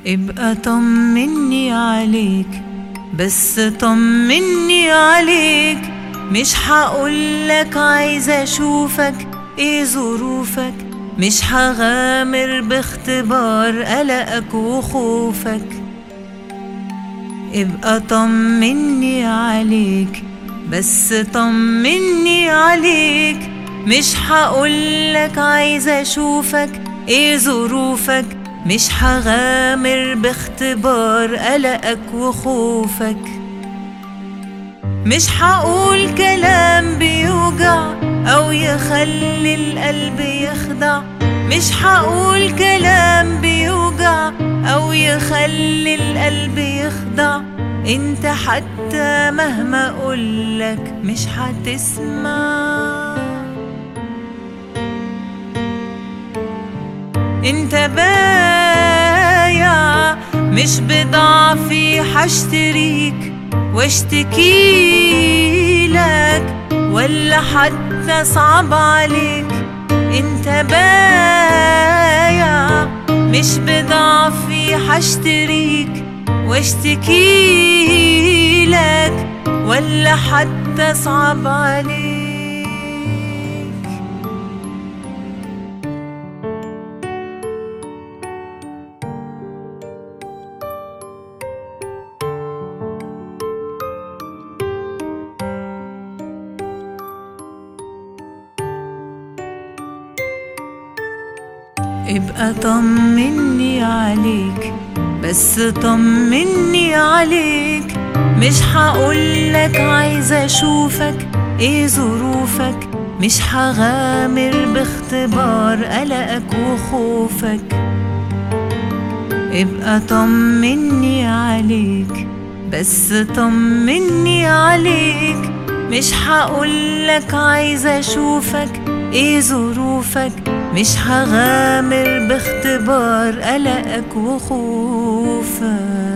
ابقى طمني عليك، بس طمني عليك. مش هقولك عايزة اشوفك ايه ظروفك، مش هغامر باختبار قلقك وخوفك. ابقى طمني عليك، بس طمني عليك. مش هقولك عايزة اشوفك ايه ظروفك، مش هغامر باختبار قلقك وخوفك. مش هقول كلام بيوجع أو يخلي القلب يخدع، مش هقول كلام بيوجع أو يخلي القلب يخدع. انت حتى مهما اقولك مش هتسمع. انت بايع مش بضعفي، هشتريك واشتكيلك ولا حتى صعب عليك. انت بايع مش بضعفي، هشتريك واشتكيلك ولا حتى صعب عليك. ابقى طمني عليك، بس طمني عليك. مش هقولك عايزة اشوفك ايه ظروفك، مش هغامر باختبار قلقك وخوفك. ابقى طمني عليك، بس طمني عليك. مش هقولك عايزة اشوفك ايه ظروفك، مش هغامر باختبار قلقك وخوفك.